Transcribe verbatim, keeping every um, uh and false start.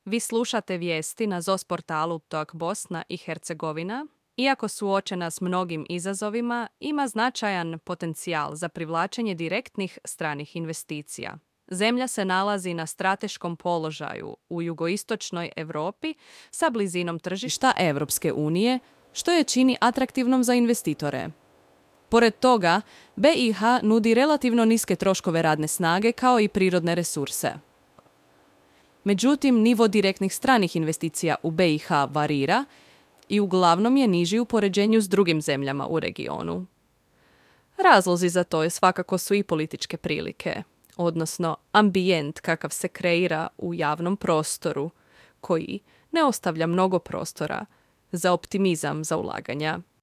Vi slušate vijesti na zet o s portalu Tok Bosna i Hercegovina. Iako suočena s mnogim izazovima, ima značajan potencijal za privlačenje direktnih stranih investicija. Zemlja se nalazi na strateškom položaju u jugoistočnoj Europi sa blizinom tržišta Europske unije, što je čini atraktivnom za investitore. Pored toga, be i ha nudi relativno niske troškove radne snage kao i prirodne resurse. Međutim, nivo direktnih stranih investicija u be i ha varira i uglavnom je niži u poređenju s drugim zemljama u regionu. Razlozi za to je svakako su i političke prilike, odnosno ambijent kakav se kreira u javnom prostoru, koji ne ostavlja mnogo prostora za optimizam za ulaganja.